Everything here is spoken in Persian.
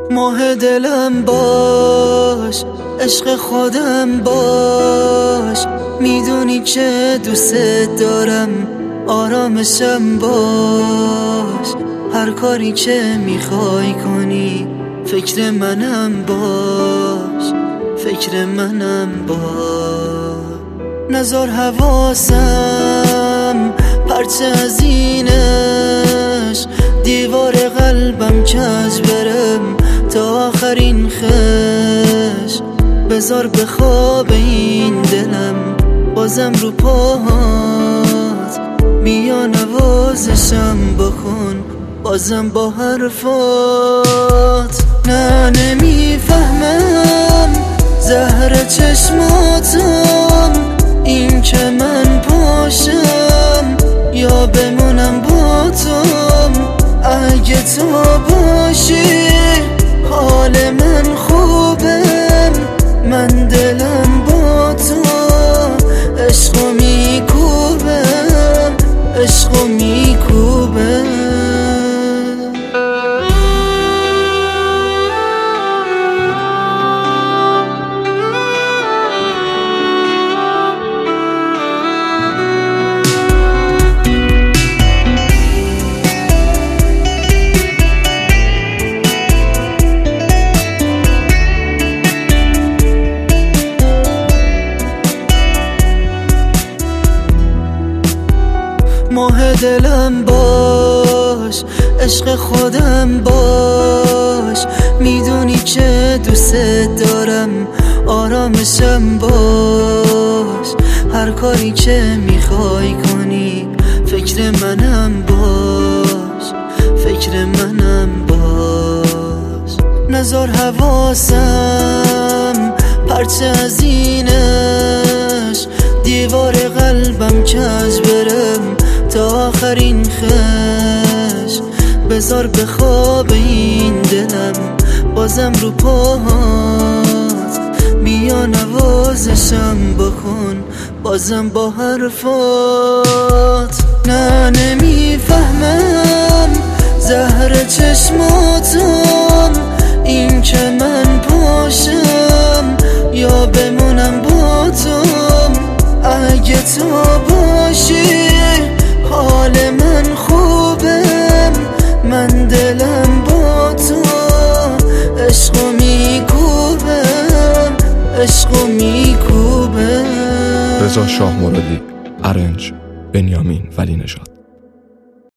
ماه دلم باش، عشق خودم باش، میدونی که دوست دارم، آرامشم باش. هر کاری که میخوای کنی، فکر منم باش، فکر منم باش. نزار حواسم پرچه از اینش، دیوار قلبم کج برم تا آخرین خش. بذار بخواب این دلم بازم رو پاهات، بیا نوازشم بکن بازم با حرفات. نه نمیفهمم زهر چشماتم، این که من پاشم یا بمونم با تو. اگه تو باشی حال من خوبه، من دلم با تو عشقو میکوبه، عشقو میکوبه. ماه دلم باش، عشق خودم باش، میدونی که دوست دارم، آرامشم باش. هر کاری که میخوای کنی، فکر منم باش، فکر منم باش. نزار حواسم پرچه از اینش، دیوار قلبم کج برم تا آخرین خش. بذار بخواب این دلم بازم رو پاهات، بیا نوازشم بکن بازم با حرفات. نه نمیفهمم زهر چشماتم، این که من پاشم یا بمونم با تو. اگه تو باشی حال من خوبه، من دلم با تو عشقو میکوبه، عشقو میکوبه. رضا شاه مرادی، ارنج بنیامین ولی نژاد.